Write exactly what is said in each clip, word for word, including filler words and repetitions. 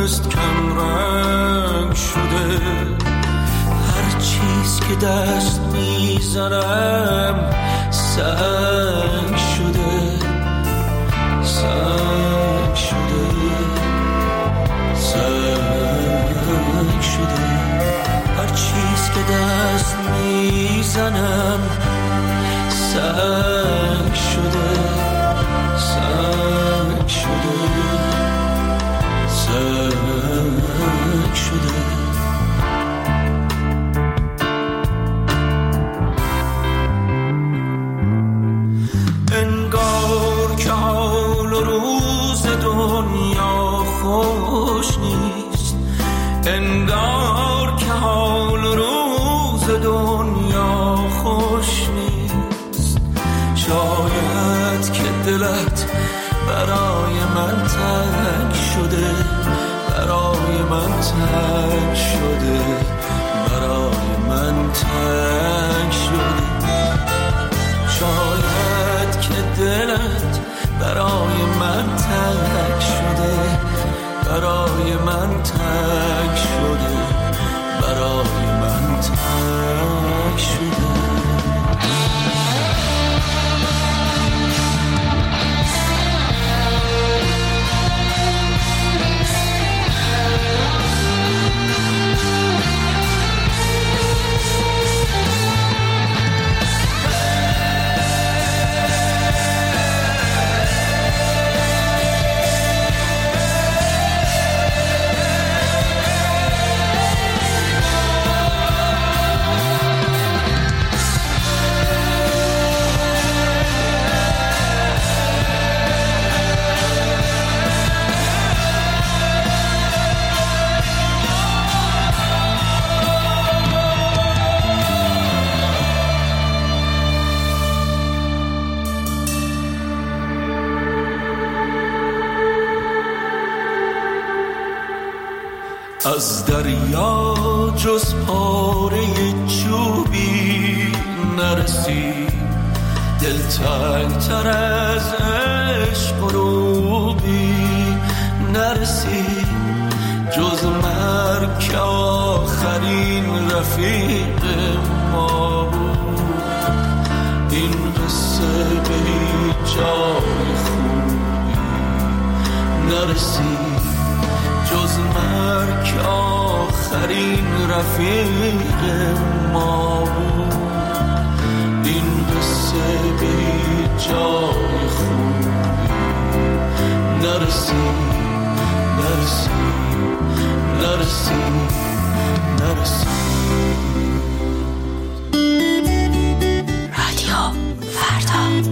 دست کم رنگ شده، هر چیز که دست میزنم سنگ شده، سنگ شده، سنگ شده، هر چیز که دست میزنم سنگ شده، سنگ شده، سنگ شده. انگار که حال و روز دنیا خوش نیست، انگار که حال و روز دنیا خوش نیست، شاید که دلت برای من تنگ شده، برای من تنگ شده، برای من تنگ شده، شاید که دلت برای من تنگ شده، برای من تنگ شده، برای من تنگ شده. از دریا جز پاره چوبی نرسید، دلتنگ تر از عشق و روبی نرسید، جز مرگ که آخرین رفیق ما بود، این قصه به هیچ جای خوبی نرسید، جز مرگ که آخرین رفیق ما بود، این قصه به هیچ جای خوبی نرسید، نرسید، نرسید، نرسید. رادیو فردا.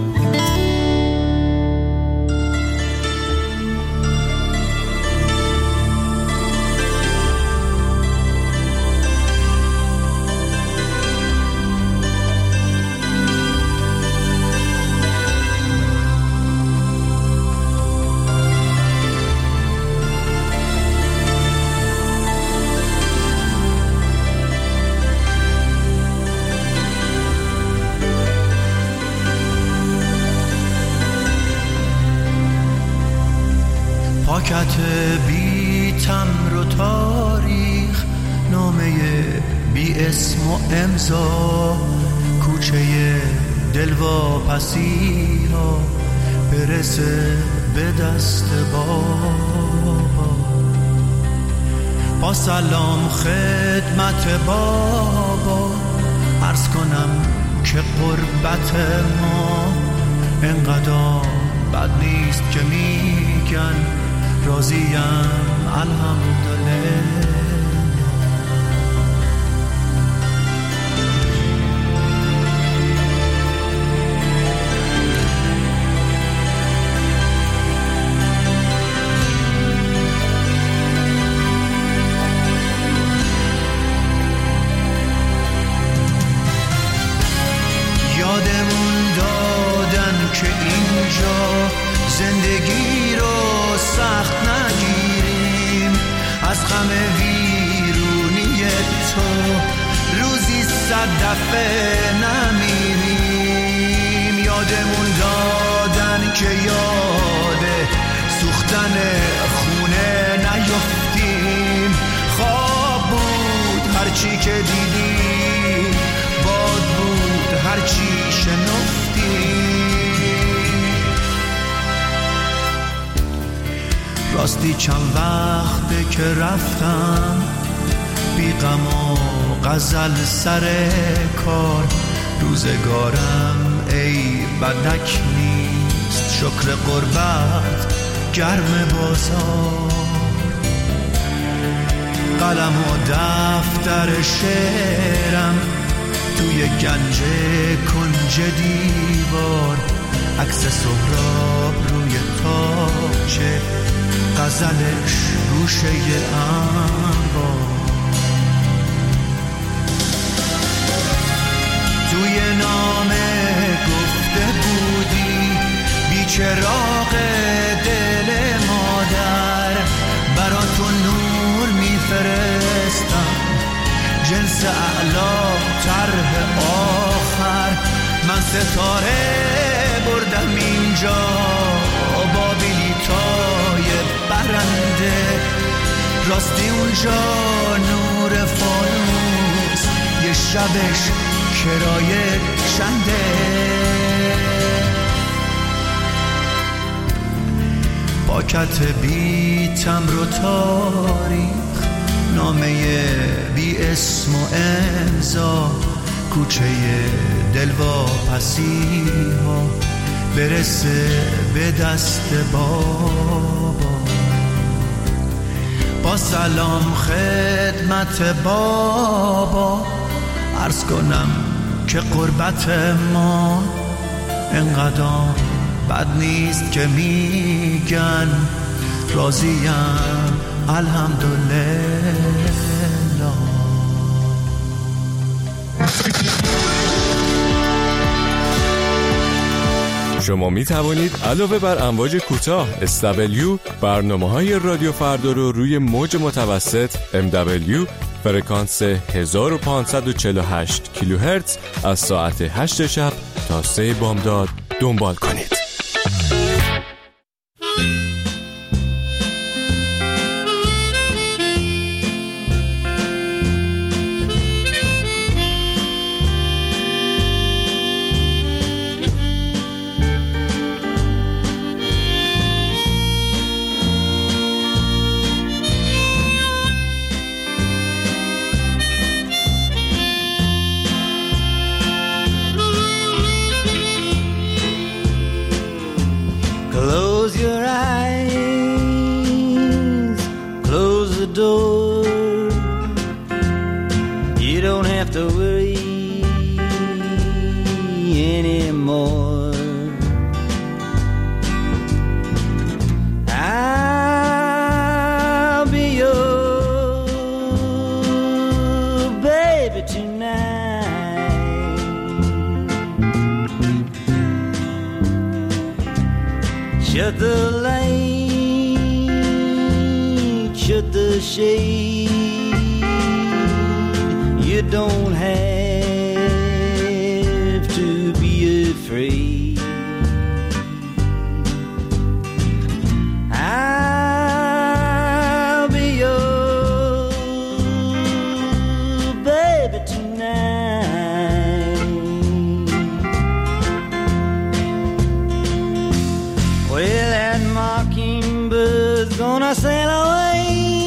پاکت بی تمر و تاریخ، نامه بی اسم و امضا، کوچه دلواپسی ها برسه به دست بابا. با سلام خدمت بابا عرض کنم که قربت ما انقدر بد نیست که میگن راضیم الحمدلله. یادمون دادن که اینجا زندگی رو سخت نگیریم، از غم ویرونی تو روزی صد دفعه نمیریم. یادمون دادن که یاد سوختن خونه نیفتیم، که دیدی باد بود هرچی شنفتی. راستی چند وقته که رفتم بی غم و غزل سر کار، روزگارم ای بدک نیست، شکر قربت گرم بازار. قلم و دفتر شعرم توی گنج کنج دیوار، عکس سهراب روی تاچه، غزلش گوشه انبار. توی نامه گفته بودی بی چراغ دل مادر، برا تو نور میفرستم جنس اعلا طرح آخر. من ستاره بردم اینجا با بلیطای برنده، راستی اونجا نور فانوس یه شبش کرایه چنده. پاکت بی تمر و تاریخ، نامه بی اسم و امضا، کوچه دلواپسی ها برسه به دست بابا. با سلام خدمت بابا عرض کنم که قربت ما انقدر بد نیست که میگن راضیم الحمدلله. شما می توانید علاوه بر امواج کوتاه اس دبلیو برنامه‌های رادیو فردا رو روی موج متوسط ام دبلیو فرکانس هزار و پانصد و چهل و هشت کیلوهرتز از ساعت هشت شب تا سه بامداد دنبال کنید. Close your eyes, close the door. You don't have to worry anymore. I'll be your baby tonight. Shut the light, shut the shade. You don't have to be afraid. I'll be your baby tonight. Well, that mockingbird's gonna sail away.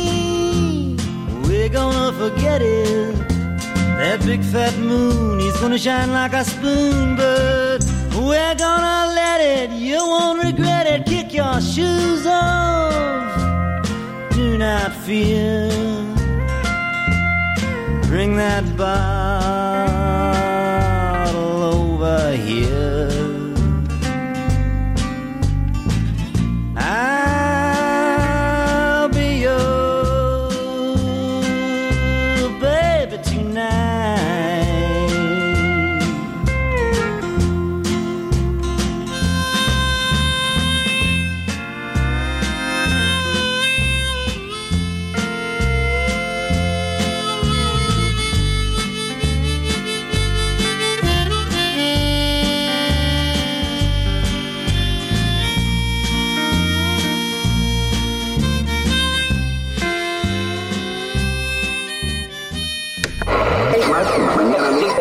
We're gonna forget it. That big fat moon, he's gonna shine like a spoon, but we're gonna let it. You won't regret it. Kick your shoes off. Do not fear. Bring that bottle over here. I'll be your baby tonight.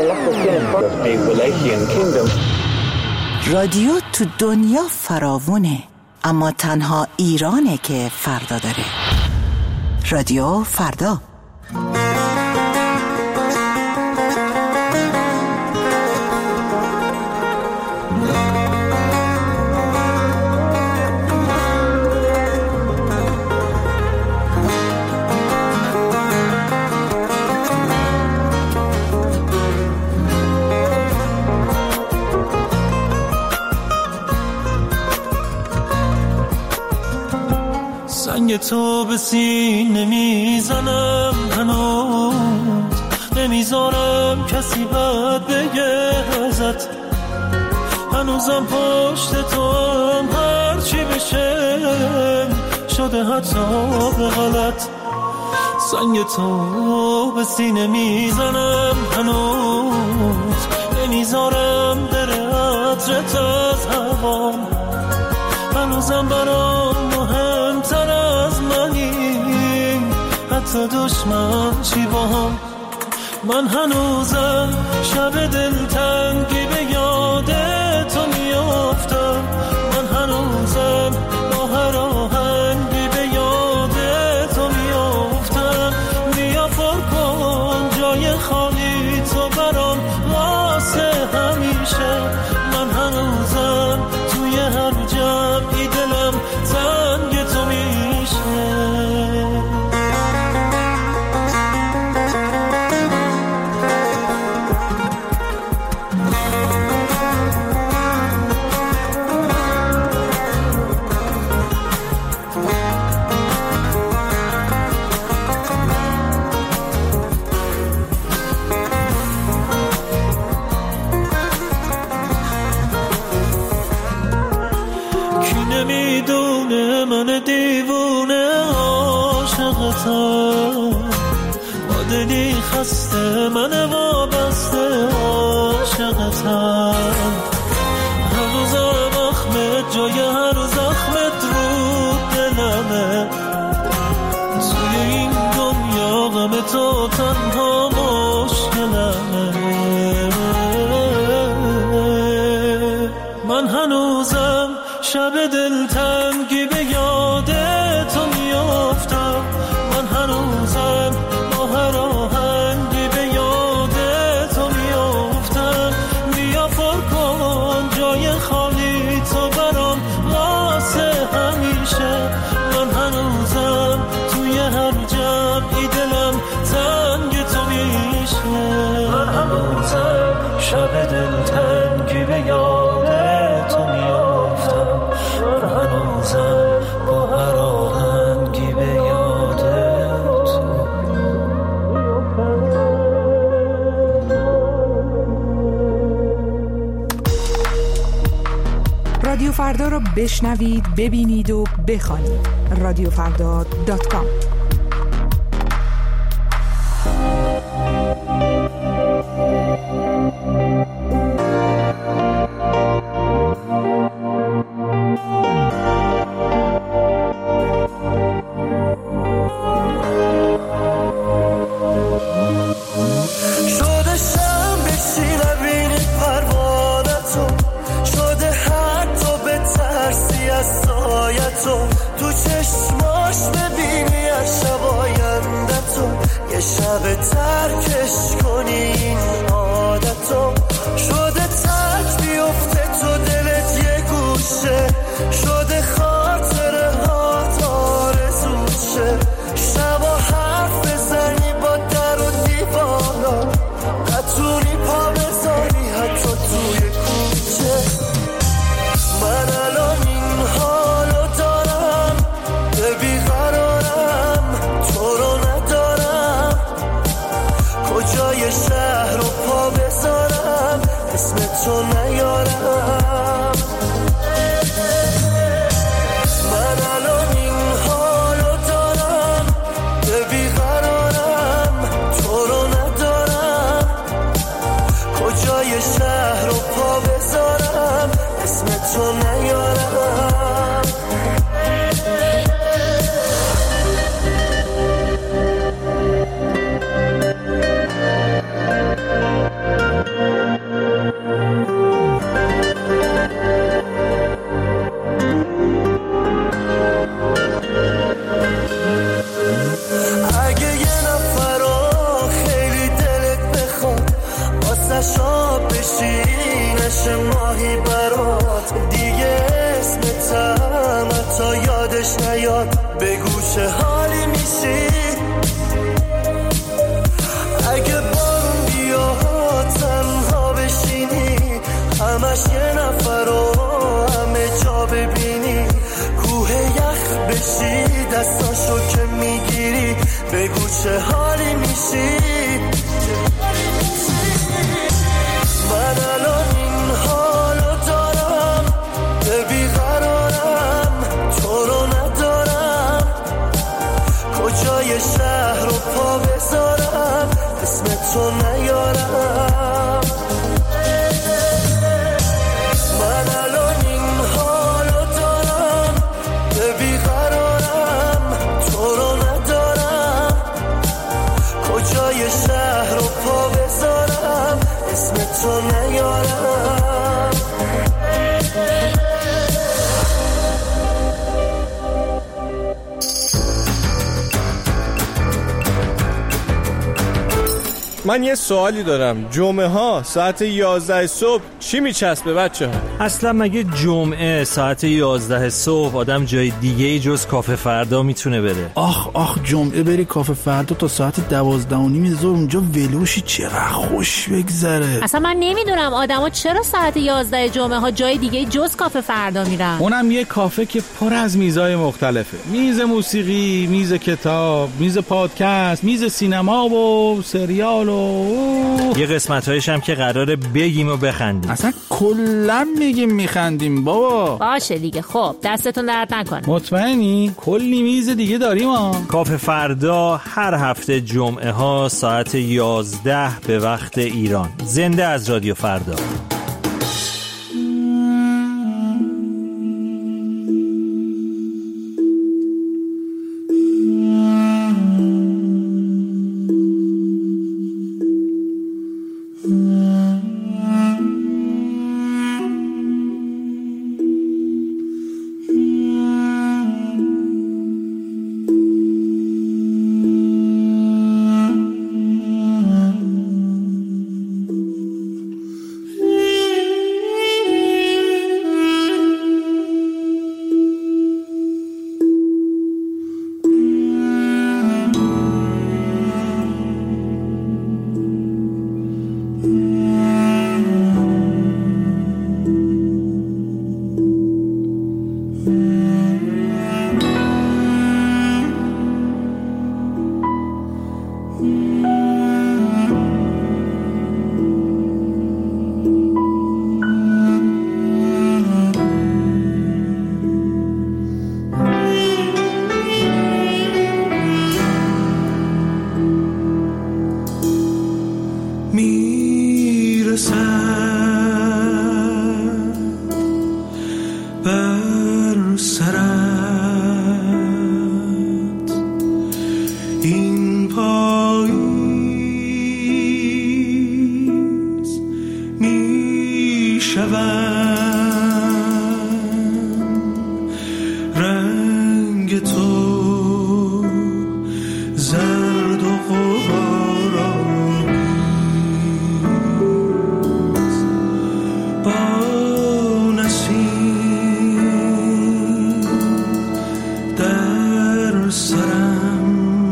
رادیو تو دنیا فراوونه، اما تنها ایرانه که فردا داره. رادیو فردا. سنگ تو به سینه میزنم، هنوز نمیذارم کسی بد بگه ازت، هنوزم پشت تو هم هرچی بشه شده حتی به غلط. سنگ تو به سینه میزنم، هنوز نمیذارم بره عطرت از هوام، هنوزم برام مهمتر از منی، حتی دشمن چی با هم. من هنوزم شب دلتنگی به یاد تو میافتم، من هنوزم با هر آهنگی به یاد تو میافتم. بیا پر کن جای خالی تو برام واسه همیشه، من هنوزم توی هر جمعی دلم تنگ تو میشه. نمیدونه من دیوونه عاشقتم، با دلی خسته من وابسته عاشقتم. هر روزم اخمت جای هر زخمت رو دلمه، توی این دنیا غم تو تنها مشکلمه. من هنوزم شب دلتنگی به یاد تو میافتم، من هنوزم با هر آهنگی به یاد تو میافتم. بیا پر کن جای خالی تو برام واسه همیشه، من هنوزم توی هر جمعی دلم تنگ تو میشه. من هنوزم شب دلتنگی به یاد تو میافتم، من هنوزم با هر آهنگی به یاد تو. رادیو فردا رو بشنوید، ببینید و بخوانید. رادیو فردا دات کام. تو چشماش ببینی از شب آیندتو، یه شب ترکش کنی این عادتو. شده ترک بیفته تو دلت یه گوشه، شده خاطره ها آرزوت شه. شبا حرف بزنی با در و دیوارا، نتونی پا بزنی حتی توی کوچه. من الان این حالو دارم، به بیقرارم، تو رو ندارم. کجای شهر رو پا بذارم، اسم تو نیارم. من الان این حالو دارم، به بیقرارم، تو رو ندارم. کجای شهر رو پا بذارم، اسم تو نیارم. چه حالی میشی اگه بارون بیاد تنها بشینی همش یه نفر رو همه جا ببینی کوه یخ بشی دستاشو که میگیری بگو چه حالی میشی من الان این حالو دارم به بیقرارم تو رو ندارم کجای شهر رو پا بذارم اسم تو نیارم من الان این حالو دارم به بیقرارم تو رو ندارم کجای شهر رو پا بذارم اسم تو نیارم من یه سوالی دارم. جمعه ها ساعت یازده صبح چی میچسبه بچه ها؟ اصلا مگه جمعه ساعت یازده صبح آدم جای دیگه ای جز کافه فردا میتونه بره؟ آخ آخ جمعه بری کافه فردا تا ساعت دوازده و نیم ظهر اونجا ولوشی چقدر خوش بگذره. اصلا من نمیدونم آدما چرا ساعت یازده جمعه ها جای دیگه جز کافه فردا میرن. اونم یه کافه که پر از میزای مختلفه. میز موسیقی، میز کتاب، میز پادکست، میز سینما و سریال و یه قسمت‌هایش هم که قراره بگیم و بخندیم. اصلا کلا میگیم میخندیم بابا. باشه دیگه خب دستتون درد نکنه. مطمئنی؟ کلی میز دیگه داریم ها. کافه فردا هر هفته جمعه ها ساعت یازده به وقت ایران. زنده از رادیو فردا. بر سرت این پاییز می شوم رنگ تو زرد و غبارآمیز با در سرم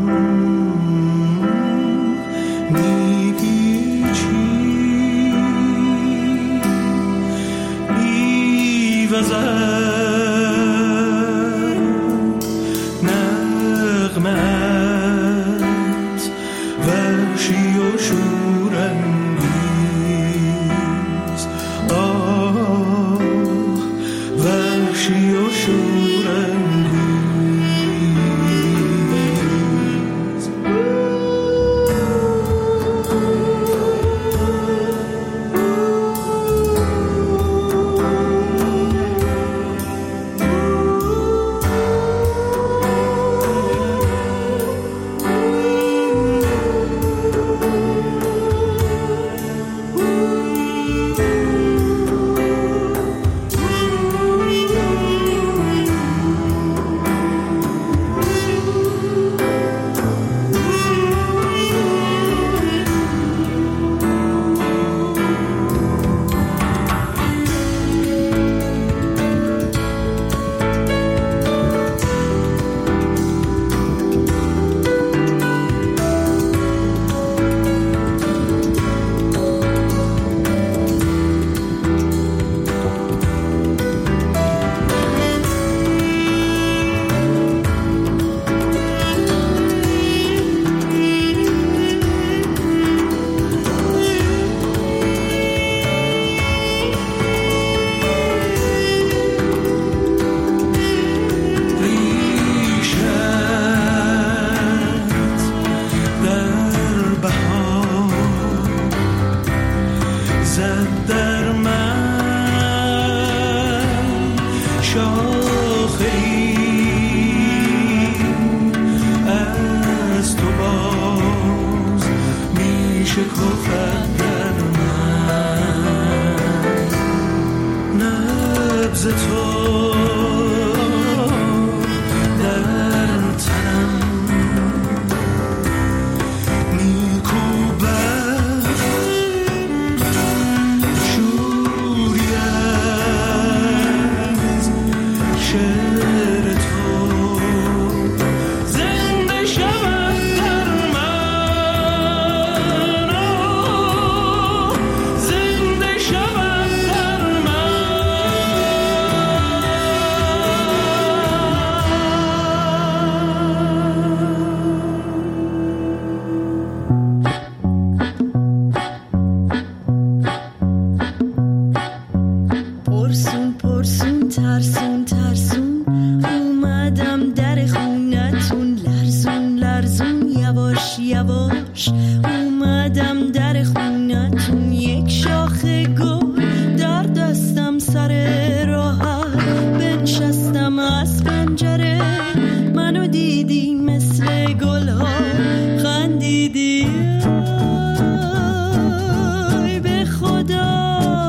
میپیچی میوزد نغمت وحشی و شورانگیز آه وحشی و شورانگیز یواش اومدم در خونتون، یک شاخه گل در دستم سر راحت بنشستم از پنجره، منو دیدی مثل گل ها خندیدی، آی به خدا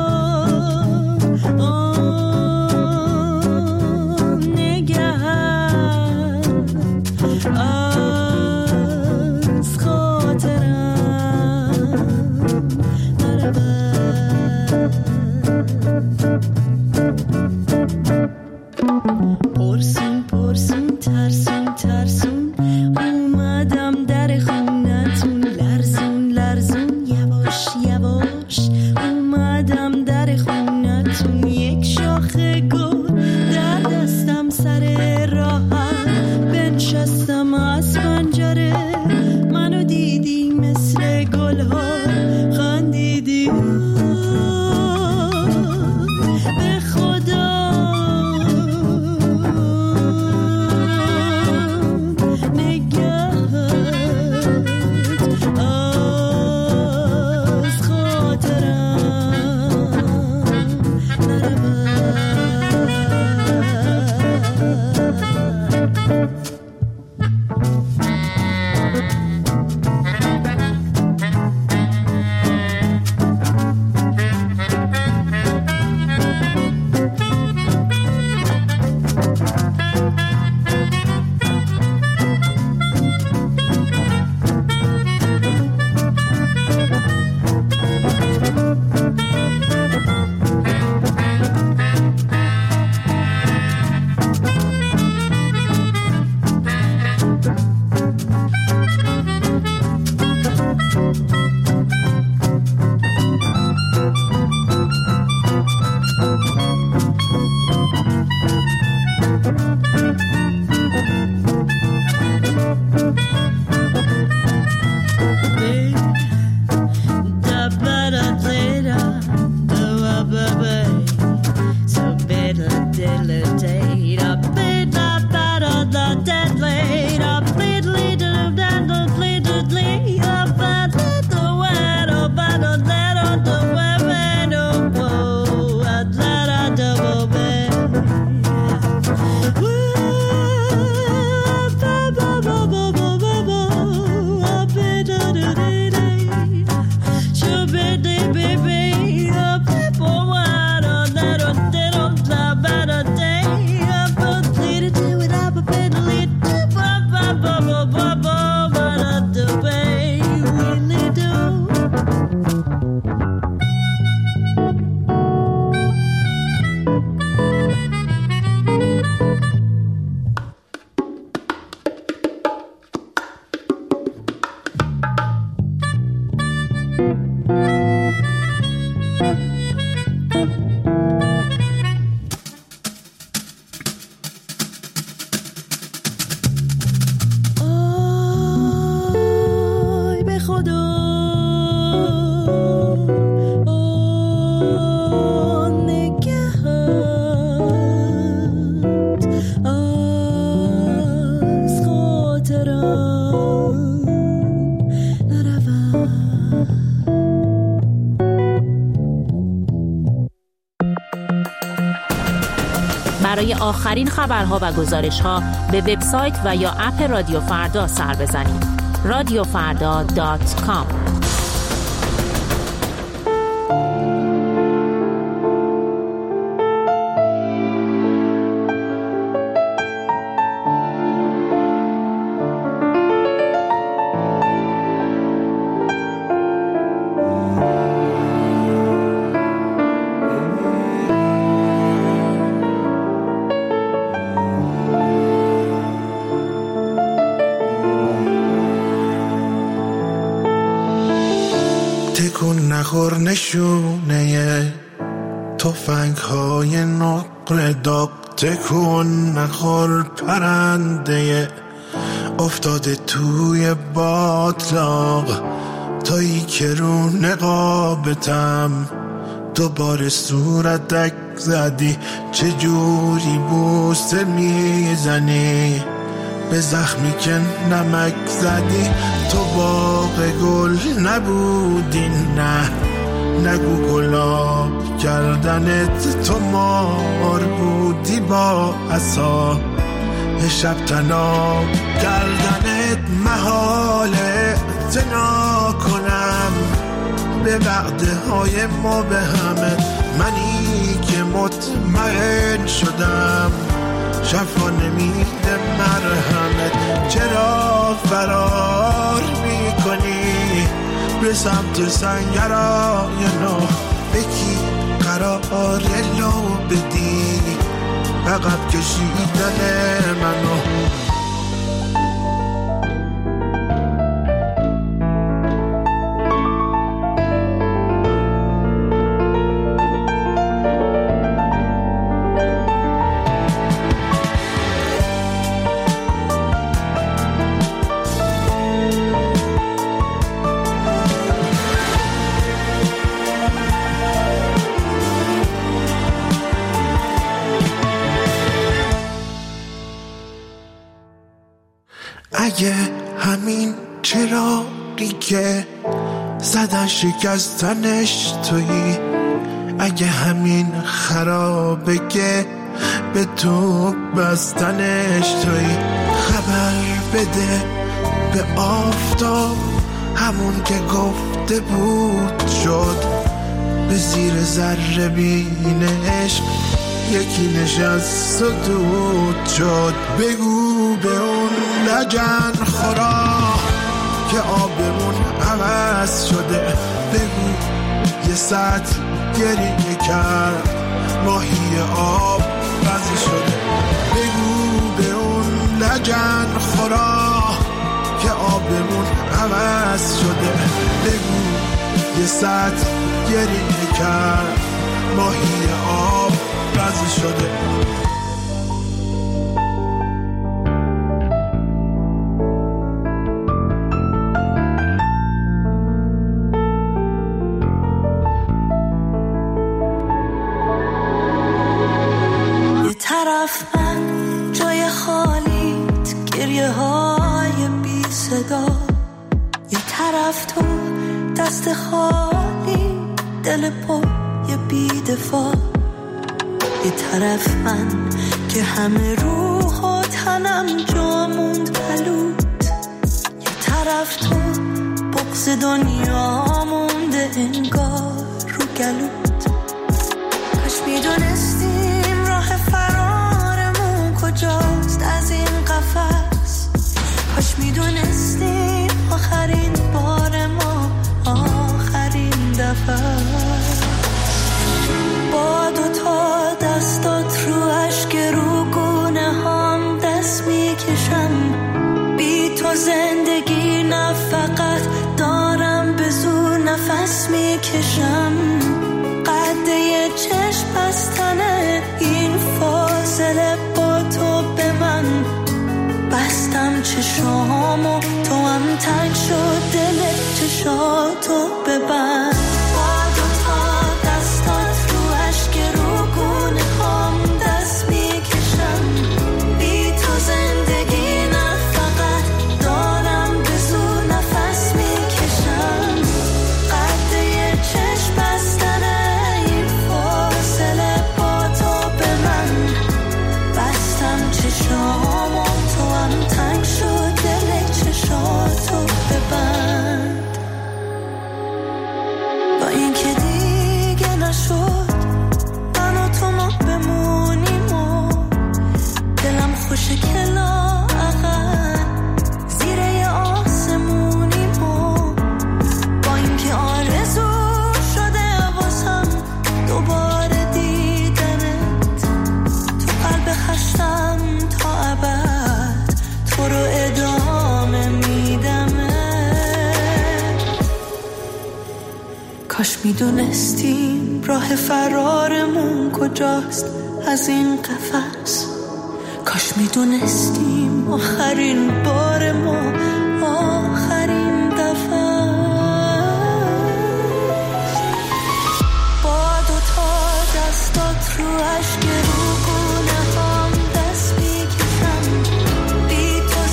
پرسون پرسون ترسون ترسون اومدم در خونتون، لرزون لرزون یواش یواش اومدم در خونتون، یک شاخه گل در دستم سر راحت بنشستم از پنجره، منو دیدی مثل گل ها خندیدی، به خدا برای آخرین خبرها و گزارش‌ها به وبسایت و یا اپ رادیو فردا سر بزنید. رادیو فردا دات کام. تکون نخور نشونه تفنگ های نقر داغ، تکون نخور پرنده افتاده توی باطلاق، تایی که رو نقابتم دوباره صورتک زدی، چجوری بوسه میزنی به زخمی که نمک زدی. تو باغ گل نبودی، نه نگو گلاب کردنت. تو مار بودی با عصا شب تناب کردنت. محاله اعتنا کنم به وعده های ما به همه. منی که مطمئن شدم شفا نمیده مرهمت. چرا فرار میکنی به سمت سنگرای نو؟ بکی قرار لو بدی عقب کشیدن منو. اگه همین چراغی که زدن شکستنش تویی، اگه همین خرابه که به تو بستنش تویی، خبر بده به آفتاب همون که گفته بود شد. به زیر ذره بینش یکی نشست و دود شد. بگو به اون لجن خورا که آبمون عوض شده. بگو یه سطل گریه کرد ماهی آب بز شده. بگو به اون لجن خورا که آبمون عوض شده. بگو یه سطل گریه کرد ماهی آب بز شده. طرف من جای خالیت گریه های بی صدا، یه طرف تو دست خالی دل پای بی دفاع، یه طرف من که همه روح و تنم جا موند بلود، یه طرف تو بغض دنیا مونده انگار رو گلود. کاش میدونستیم راه فرارمون کجاست از این قفس، کاش میدونستیم آخرین بار ما آخرین دفعه. با دوتا دستات رو اشک رو گونه هم دست میکشم، بی تو زندگی نه فقط دارم به زور نفس میکشم. قده چشم بستنه این فاصله با تو به من، بستم چشامو تو هم تنگ شد دل چشاتو ببند. با دوتا دستات رو اشک رو گونه هم دست میکشم، بی تو زندگی نه فقط دارم به زور نفس میکشم. قده چشم بستنه این فاصله با تو به من، بستم چشامو تو هم تنگ شد دل چشاتو ببند. با اینکه دیگه نشد من و تو ما بمونیم و دلم خوشه که لااقل زیر یه آسمونیم و با اینکه آرزو شده واسم دوباره دیدنت، تو قلب خستم تا ابد تو رو ادامه میدمه. کاش میدونستیم راه فرارمون کجاست از این قفس، کاش میدونستیم آخرین بار ما آخرین دفعه. با دوتا دستات رو اشک رو گونه هم دست میکشم، بی تو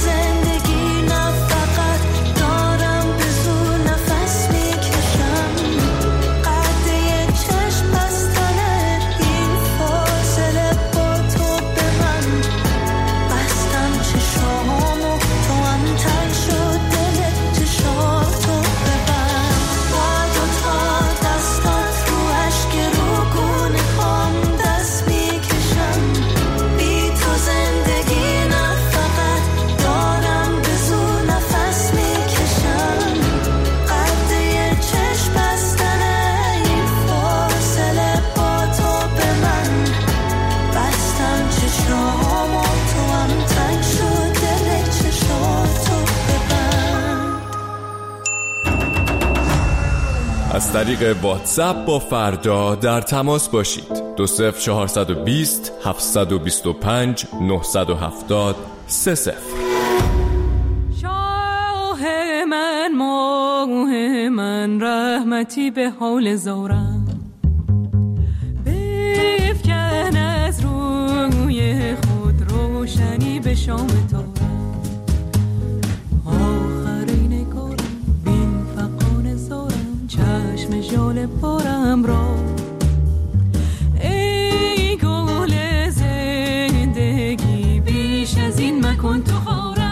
از طریق واتساپ با فردا در تماس باشید. دو صفر چهارصد و بیست هفتصد و بیست و پنج نهصد و هفتاد سه صفر. شاه من ماه من رحمتی به حال زارم، بفکن از روی خود روشنی به شام تارم. آخرین کارم بین فقان زارم، چشم ژاله پارم را. ای گل زندگی بیش از این مکن تو خارم.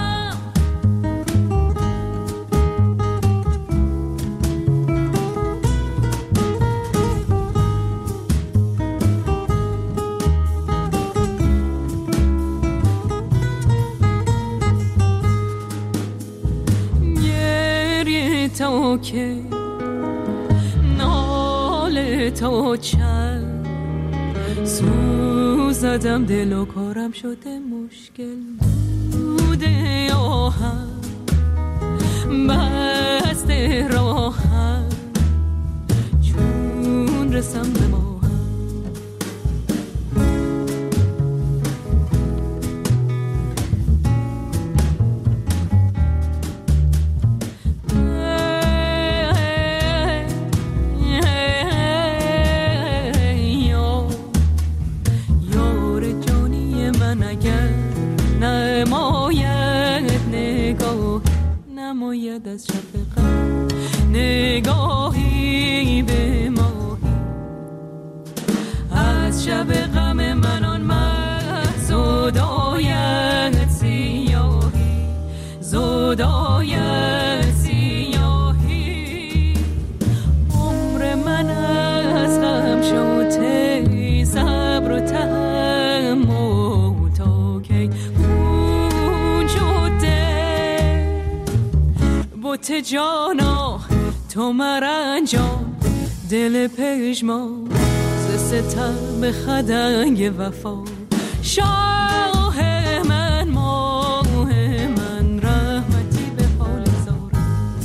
تو که ناله تو چند سوزدم، دل و کارم شده مشکل بوده. آهم بسته راهم چون رسم به ما. نماید از شب غم نگاهی به ماهی، از شب غم من آن محض زداید سیاهی، زداید سیاهی. عمر من از غم شده صبر و تحمل تا کی بوت جانا تو مرنجان، دل پژمان ز ستم خدنگ وفا. شاه من ماه من رحمتی به حال زارم.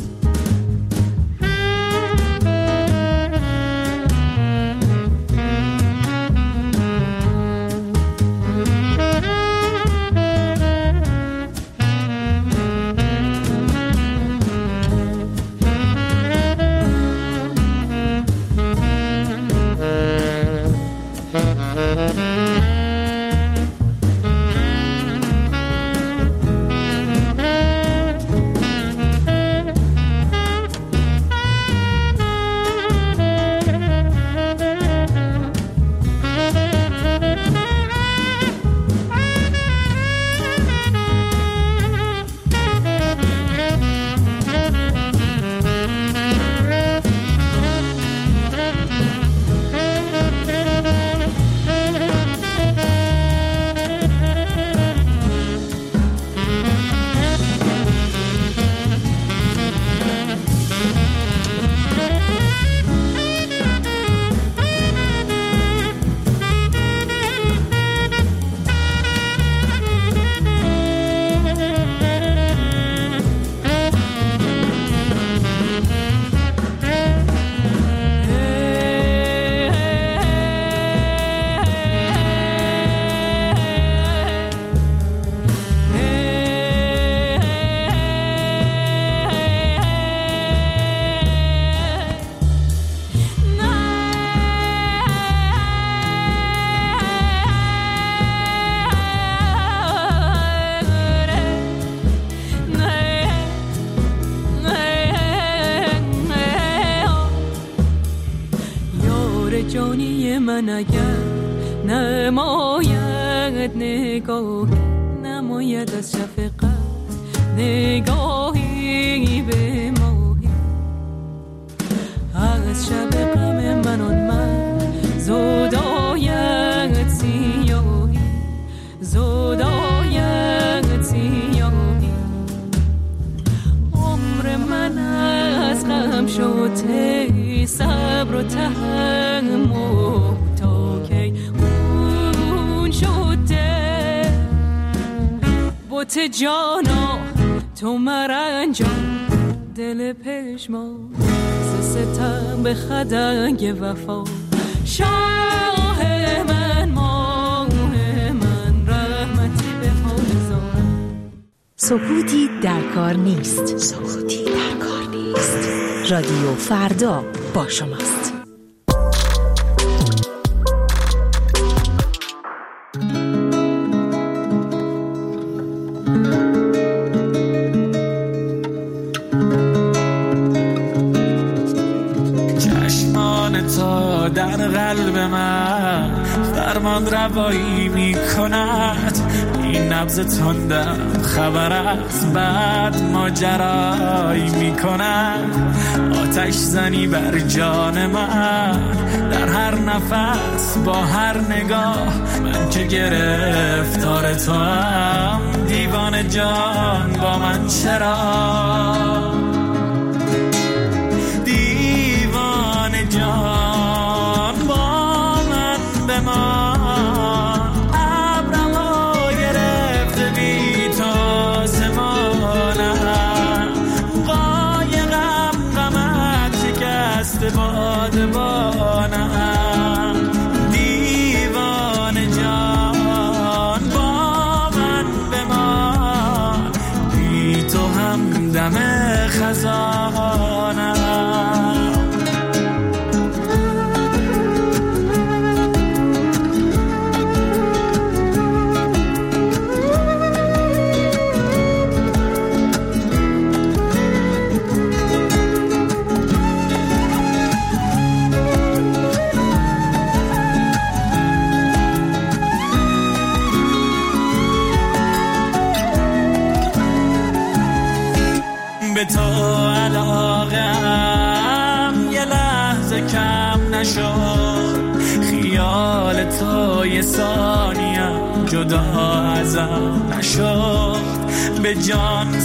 جانی من اگر نماید نگاه، نماید از شفقت نگاهی به ماهی، از شب غم من آن من زداید سیاهی، زداید سیاهی. عمر من از غم شده صبر و تحمل تا کی اون شده بوت جانا تو مرنجان، دل پژمان ز ستم به خدنگ وفا شاه من ماه من رحمتی به حال زارم. سکوتی در کار نیست. سکوتی در کار نیست. رادیو فردا با شماست. در قلب من فرمان روایی می کند، این نبض تندم خبر از بعد ماجرایی می کند. آتش زنی بر جان من در هر نفس با هر نگاه، من که گرفتار تو هم دیوان جان با من چرا دیوان جان بادبانم دیوان جان با من بمان، بی تو هم دم خزانم. به تو علاقم یه لحظه کم نشد، خیال تو یه ثانیم جدا ازم نشد. به جان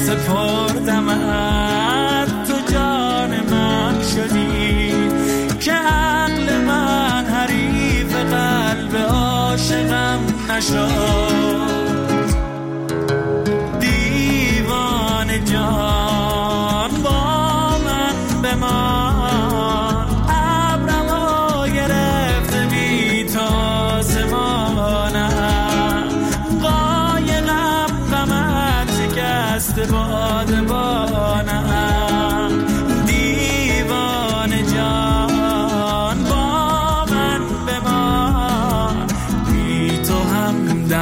سپردمت تو جان من شدی، که عقل من حریف قلب عاشقم نشد. دیوان جان بادبانم دیوان جان با من بمان، بی تو هم دم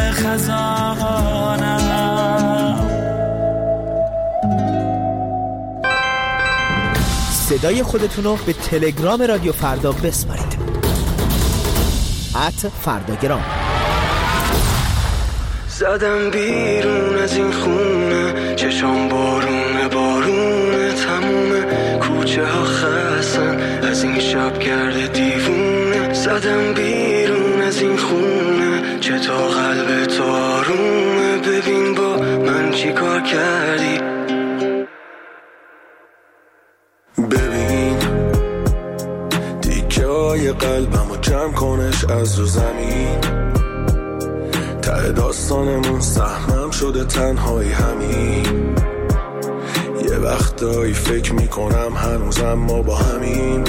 خزانم. صدای خودتونو به تلگرام رادیو فردا بسپارید. ات فرداگرام. زدم بیرون از این خونه، چشام بارونه بارونه تمومه، کوچه ها خستن از این شب گرده دیوونه. زدم بیرون از این خونه، چه تا قلب تو آرومه، ببین با من چی کار کردی. ببین دیگه های قلبمو جمع کنش از رو زمین، ته داستانمون سهمم شده تنهایی همین. یه وقتایی فکر میکنم هنوزم ما با همین.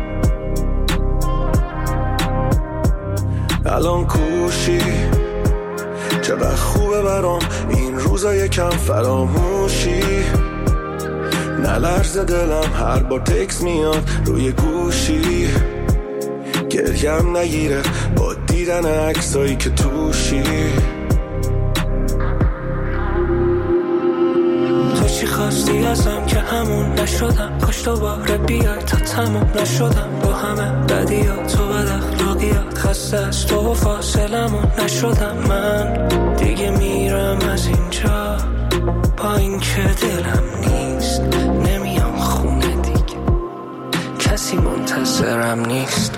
الان کوشی چقدر خوبه برام این روزا یکم فراموشی، نلرز دلم هر بار تکس میاد روی گوشی، گریم نگیره با دیدن عکسایی که توشی. تو چی خواستی ازم که همون نشدم، کاش دوباره بیای تا تموم نشدم با همه بدیات تو بد اخلاقیات، خسته از تو و فاصلمون نشدم. من دیگه میرم از اینجا با این که دلم نیست، نمیام خونه دیگه کسی منتظرم نیست.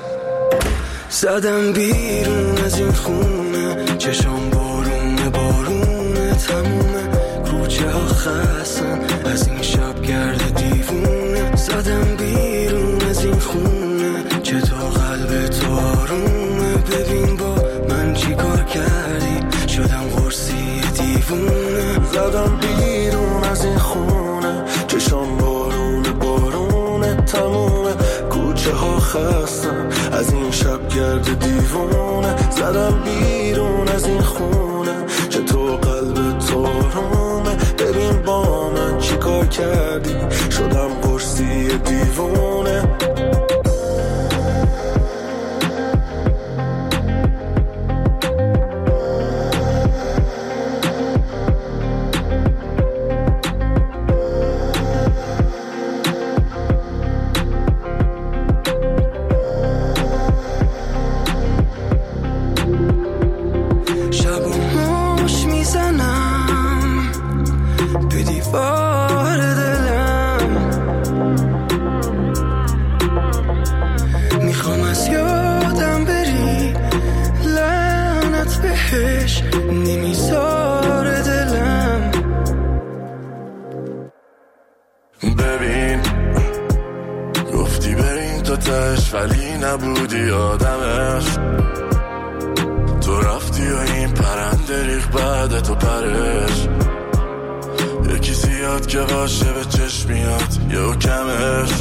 زدم بیرون از این خونه، چشام بارونه بارونه تمومه، کوچه ها خستن از این شب گرده دیوونه. زدم بیرون از این خونه، چه تا قلب تو آرومه، ببین با من چی کار کردی، شدم قرصی دیوونه. زدم بیرون از این خونه، چشام خستم از این شب گرد دیوونه، زدم بیرون از این خونه چطور قلب تو آرومه. ببین با من چی کار کردی، شدم قرصی دیوونه. ولی نبودی آدمش، تو رفتی و این پرنده ریخ بعد تو پرش. یکی زیاد که باشه به چشمیات یا کمش.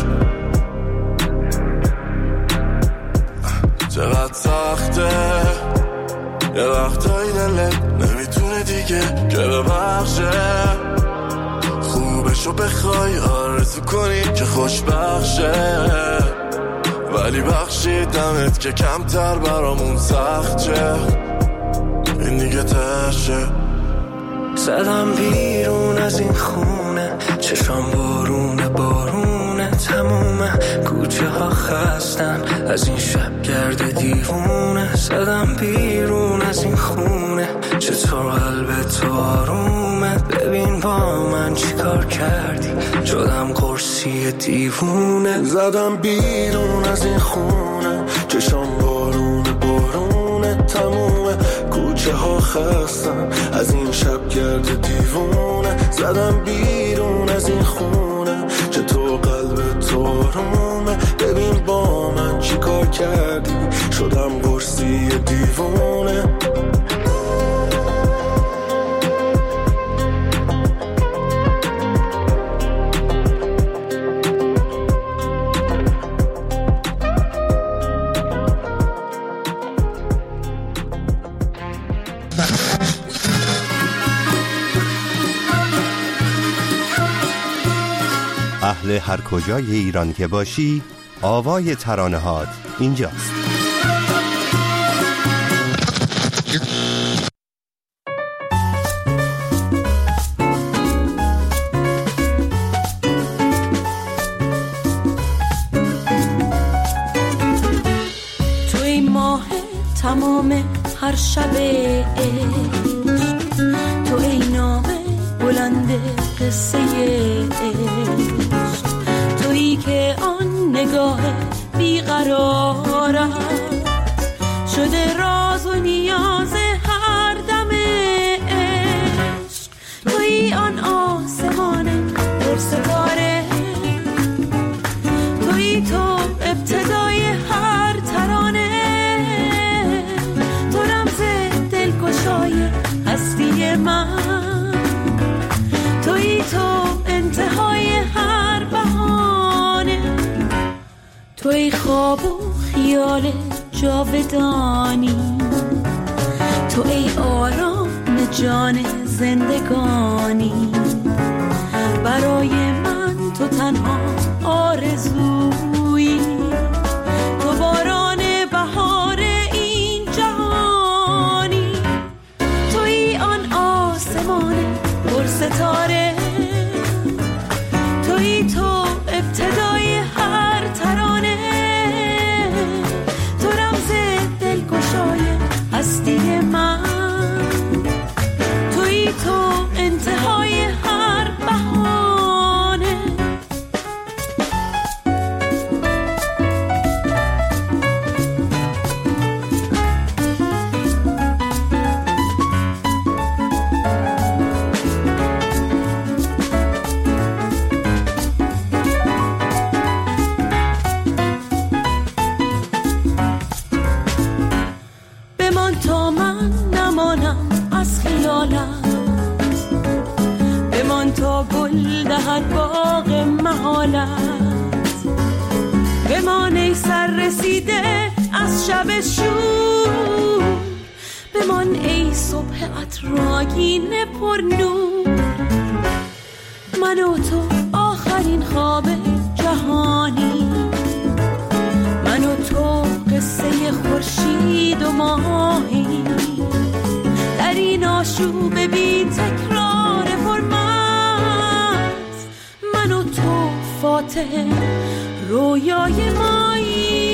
چقدر سخته یه وقتایی دلت نمیتونه دیگه که ببخشه. خوبشو بخوای آرزو کنی که خوشبخشه، ولی بخشیدمت که کمتر برامون سخت شه. این دیگه تشه. زدم بیرون از این خونه، چشام بارونه بارونه تمومه. کوچه ها خستن از این شب گرد دیوونه. زدم بیرون از این خونه چطور قلب تو آرومه. ببین با من چی کار کردی، شدم قرصی دیوونه. زدم بیرون از این خونه چشام بارونه بارونه تمومه. کوچه ها خستن از این شب گرد دیوونه. زدم بیرون از این خونه چطور قلب تو آرومه. ببین با من چی کار کردی، شدم قرصی دیوونه. اهل هر کجای ایران که باشی، آوای ترانه‌هات اینجاست. توی ماه تمام هر شب توی نامه بلند قصه عشق، تویی که آن نگاه بیقرارم شده راز و نیاز هر دم عشق. تویی آن آسمان پر ستاره، تویی تو ابتدای هر ترانه. تو رمز دلگشای هستی من، تویی تو انتهای هر بهانه. توی خواب و خیال جاودانی، تو ای آرام جان زندگانی. برای من تو تنها آرزویی، تو باران بهار این جهانی. تویی آن آسمان پر ستاره، تویی تو ابتدای هر ترانه. تو رمز دلگشای هستی من، تویی تو انتهای هر بهانه. بمان تا من نمانم از خیالت، بمان تا گل دهد باغ محالت. بمان ای سر رسیده از شب شور، بمان ای صبح عطرآگین پر نور. من و تو آخرین خواب جهانی، من و تو قصه خورشید و ماهی، در این آشوب بی تکرار پرمرز. من و تو فاتح رویای مایی،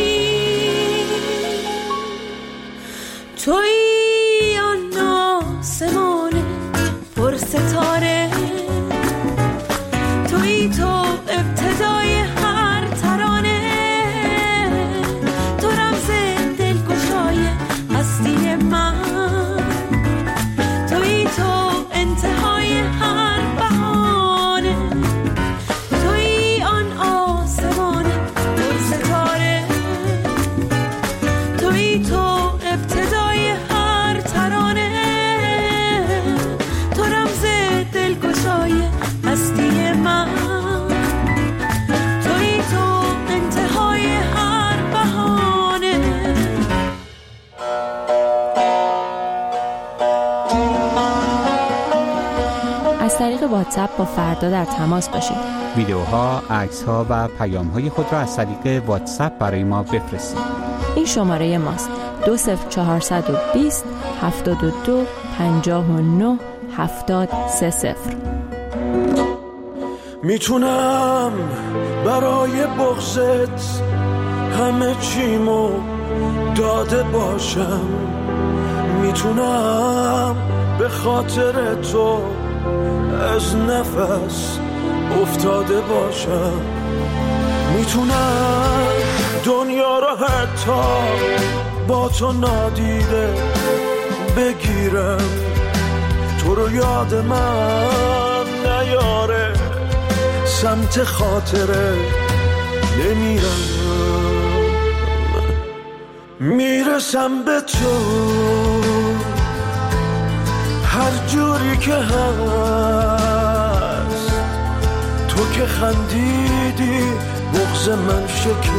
تویی آن آسمان پر ستاره، تویی تو ابتدای هر ترانه، تو رمز دلگشای هستی من، تویی تو انتهای هر بهانه، تویی آن آسمان پر ستاره، تویی تو ابتدای هر ترانه، تو رمز دلگشای هستی من، تویی تو انتهای هر بهانه. از طریق واتساپ با فردا در تماس باشید. ویدیوها، عکس‌ها و پیام‌های خود را از طریق واتساپ برای ما بفرستید. این شماره ماست: دو صفر چهارصد و بیست هفتاد و دو پنجاه و نه هفتاد سه صفر. میتونم برای بغضت همه چیمو داده باشم، میتونم به خاطر تو از نفس افتاده باشم، میتونم دنیا رو حتی با تو نادیده بگیرم، تو رو یاد من نیاره، سمت خاطره نمیرم، میرسم به تو هر جوری که هست، تو که خندیدی بغض من شکست،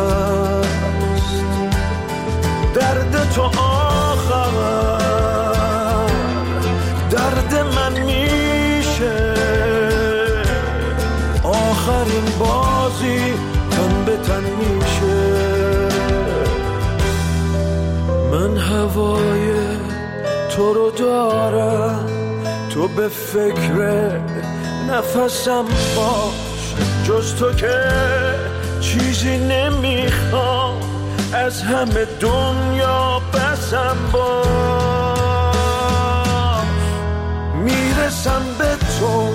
درد تو آخر درد من میشه، آخرین بازی تن به تن میشه، من هوای تو رو دارم، تو به فکر نفسم باش، جز تو که چیزی نمیخوام، از همه دنیا بسم باش، میرسم به تو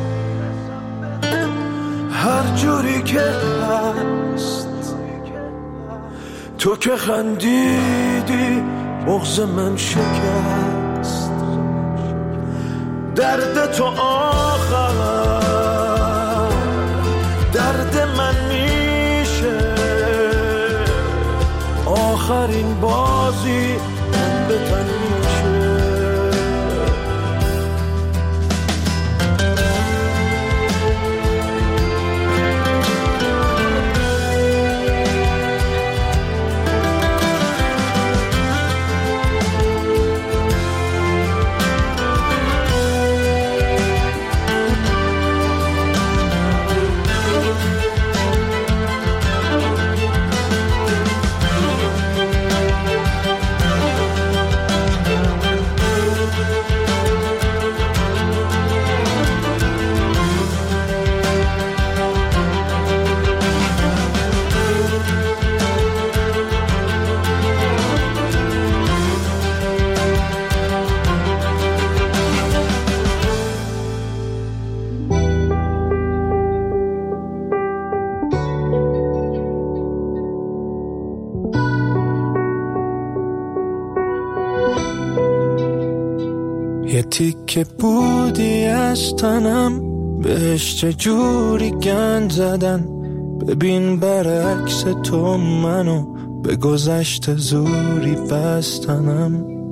هر جوری که هست، تو که خندیدی بغض من شکست، درد تو آخر درد من میشه، آخرین بازی تن به تن میشه. یه تیکه بودی از تنم، بهش چجوری گند زدن، ببین برعکس تو منو به گذشته زوری بستنم،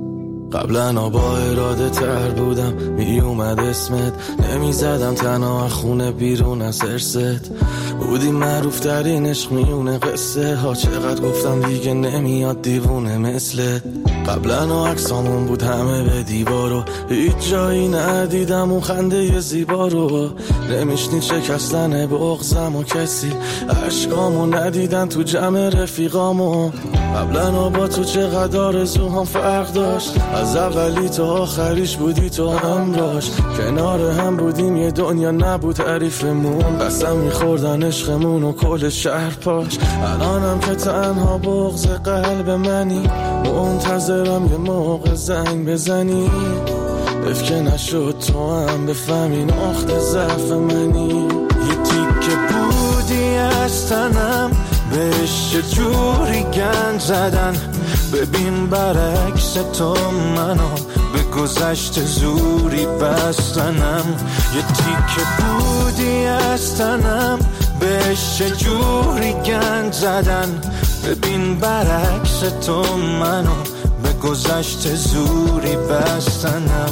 قبلا با اراده تر بودم، می اومد اسمت، نمی زدم تنها خونه بیرون از ارست. بودی معروف ترین عشق میونه قصه ها، چقدر گفتم دیگه نمیاد دیوونه مثلت. قبلا عکسامون بود همه به دیوارو، هیچ جایی ندیدم اون خنده زیبا رو. نمیشنید شکستن بغضم و کسی، عشقامو ندیدن تو جمع رفیقامو. قبلا با تو چقدر آرزوهام فرق داشت، از اولی تا آخریش بودی تو همراش. کنار هم بودیم یه دنیا نبود تعریفمون، قسم میخوردن عشقمون و کل شهر پاش. الانم که تنها بغض قلب منی، منتظرم یه موقع زنگ بزنی. اف که نشد تو هم بفهمی نقطه ضعف منی. یه تیکه بودی از تنم، بهش یه جوری گند زدن. ببین برعکس تو منو به گذشت زوری بستنم. یه تیکه بودی از تنم، بهش یه جوری گند زدن. ببین برعکس تو منو به گذشت زوری بستنم.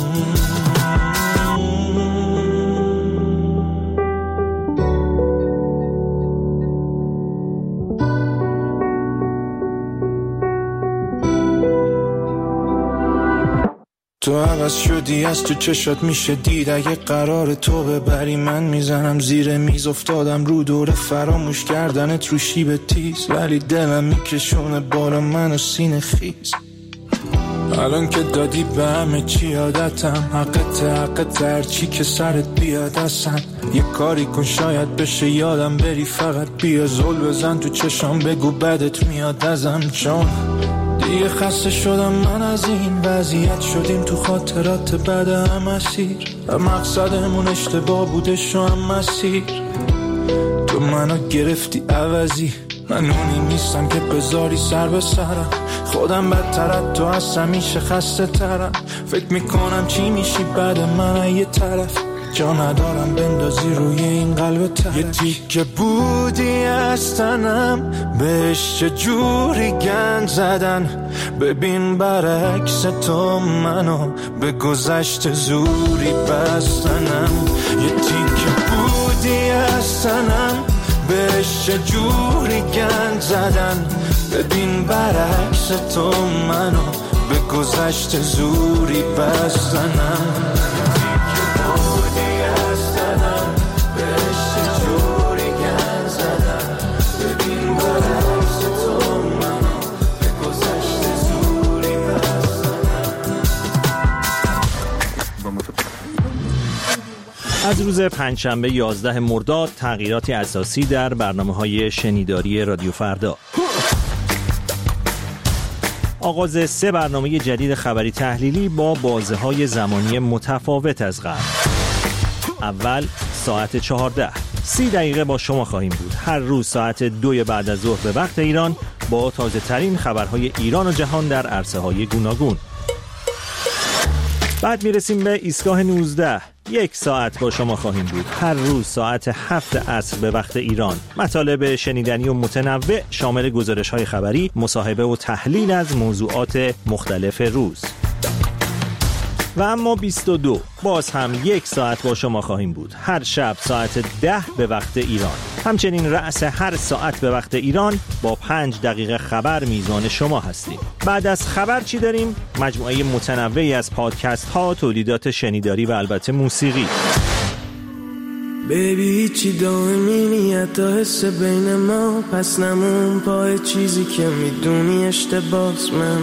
تو عوض شدی، از تو چشات میشه دید. اگه قرار تو ببری من میزنم زیر میز. افتادم رو دوره فراموش کردنت رو شیب تیز، ولی دلم میکشونه بالا منو سینه خیز. الان که دادی به همه چی عادتم، حقت حقت هرچی که سرت بیاد اصلا. یه کاری کن شاید بشه یادم بری، فقط بیا زل بزن تو چشام بگو بدت میاد ازم. چون دیگه خسته شدم من از این وضعیت، شدیم تو خاطرات بعد هم اسیر. و مقصدمون اشتباه بوده شو هم مسیر. تو منو گرفتی عوضی، من اونی نیستم که بذاری سر به سرم. خودم بدترت تو از همیشه خسته ترم. فکر میکنم چی میشی بعد من یه طرف، جا ندارم بندازی روی این قلب ترش. یه تیکه بودی از تنم، بهش چه جوری گند زدن. ببین برعکس تو منو به گذشت زوری بستنم. یه تیکه بودی از تنم، بهش چه جوری گند زدن. ببین برعکس تو منو به گذشت زوری بستنم. از روز پنجشنبه یازده مرداد تغییراتی اساسی در برنامه‌های شنیداری رادیو فردا. آغاز سه برنامه جدید خبری تحلیلی با بازه‌های زمانی متفاوت از قبل. اول ساعت چهارده، سی دقیقه با شما خواهیم بود. هر روز ساعت دو بعد از ظهر به وقت ایران با تازه ترین خبرهای ایران و جهان در عرصه‌های گوناگون. بعد میرسیم به ایستگاه نوزده. یک ساعت با شما خواهیم بود. هر روز ساعت هفت عصر به وقت ایران. مطالب شنیدنی و متنوع شامل گزارش‌های خبری، مصاحبه و تحلیل از موضوعات مختلف روز. و اما بیست و دو باز هم یک ساعت با شما خواهیم بود. هر شب ساعت ده به وقت ایران. همچنین رأس هر ساعت به وقت ایران با پنج دقیقه خبر میزبان شما هستیم. بعد از خبر چی داریم؟ مجموعه متنوعی از پادکست ها، تولیدات شنیداری و البته موسیقی. بیبی هیچی دائمی نیت تا حس بین ما، پس نمون پای چیزی که میدونی اشتباس. من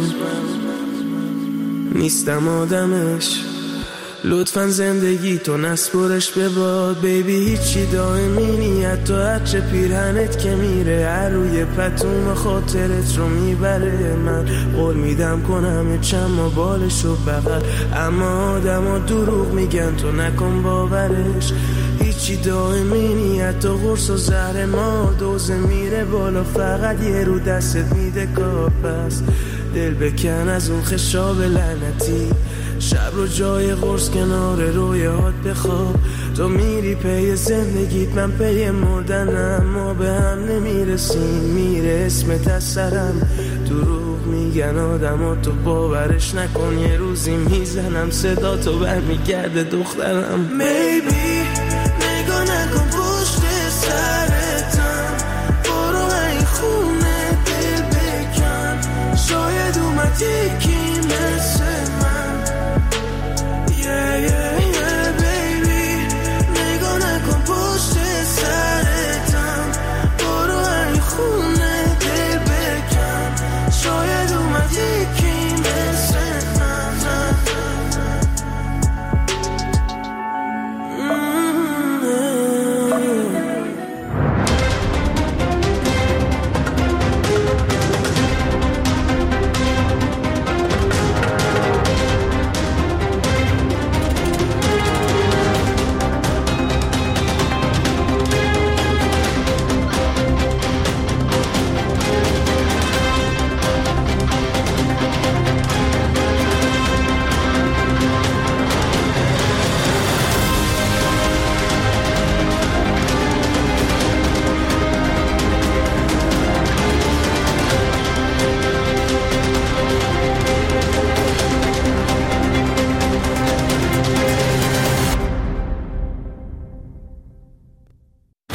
نیستم آدمش، لطفاً زندگی تو نسپرش به باد. بیبی هیچی دائمی نیت تا هرچه پیرهنت که میره، هر روی پتوم خاطرت رو میبره. من قول میدم کنم چند ما بالشو بغل، اما آدم ها دروغ میگن تو نکن باورش. هیچی دائمی نیت تا قرص و زهر ما، دوزه میره بالا فقط یه رو دستت میده کار. پس دل بکن از اون خشاب لعنتی، شب رو جای قرص کنار رویات بخواب. تو میری پی زندگیت، من پی مردنم، ما به هم نمیرسیم، میره اسمت از سرم، دروغ میگن آدم ها تو باورش نکن، یه روزی میزنم صدا تو برمیگرده دخترم. Maybe